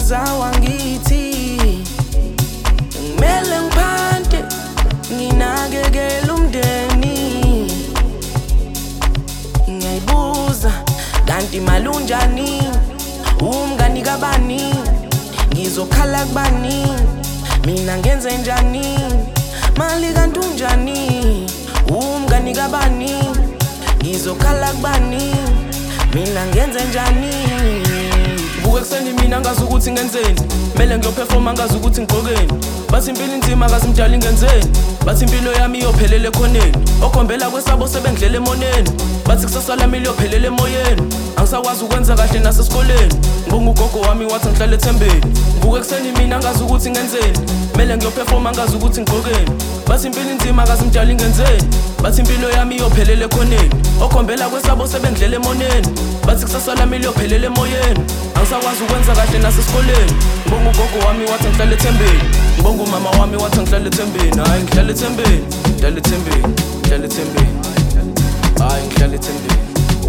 uyabuza wangithi ngimele ngiphante nginakekela umndeni. Ngiyayibuza kanti malunjani, umngani kabani, ngizokhala kubani, mina ngenze njani, mali kanti unjani, umngani kabani, ngizokhala kubani, mina ngenze njani. Vuka ekuseni mina ngazi ukuthi ngenzeni, mele ngiyoperforma ngazi ukuthi ngigqokeni. Bathi impilo inzima kasimdala ngenzeni, bathi impilo yami iyophelela ekhoneni, okhombela kwesabo sebengidlela emoneni. Bathi kusasa lami liyophelela emoyeni, angisakwazi ukwenza kahle nasesikoleni. Ngibonga ugogo wami wathi ngihlale ethembeni. Vuka ekuseni mina ngazi ukuthi ngenzeni, mele ngiyoperforma ngazi ukuthi ngigqokeni. Bathi impilo inzima kasimdala ngenzeni, bathi impilo yami iyophelela ekhoneni, okhombela kwesabo sebengidlela emoneni. Bathi kusasa lami liyophelela emoyeni, angisakwazi ukwenza kahle nasesikoleni. Ngibonga ugogo wami wathi ngihlale ethembeni, ngibonga umama wami wathi ngihlale ethembeni. Hayi ngihlale ethembeni, ngihlale ethembeni, ngihlale ethembeni, hayi ngihlale ethembeni.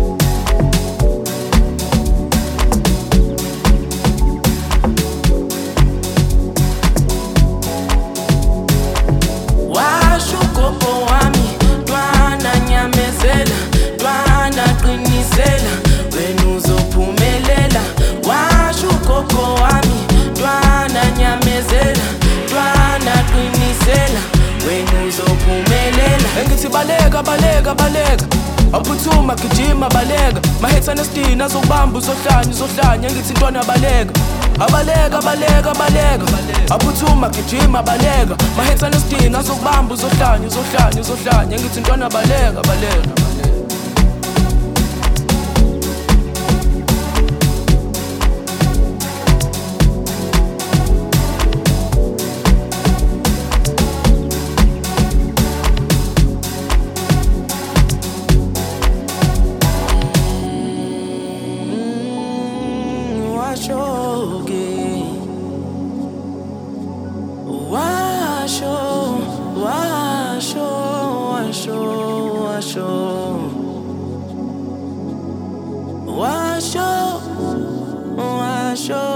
Washo ugogo wami Ntwana nyamezela, Ntwana qinisela, wena uzophumelela. Washo ugogo wami Ntwana nyamezela, Ntwana qinisela, wena uzophumelela. Engithi baleka baleka baleka, aphuthuma gijima baleka, mahetha nesidina azokubamba uzohlanya uzohlanya. Engithi ntwana baleka abaleka baleka baleka, aphuthuma gijima baleka, mahetha nesidina azokubamba uzohlanya uzohlanya uzohlanya. Engithi ntwana baleka baleka. Washo, washo, washo, washo, washo, washo.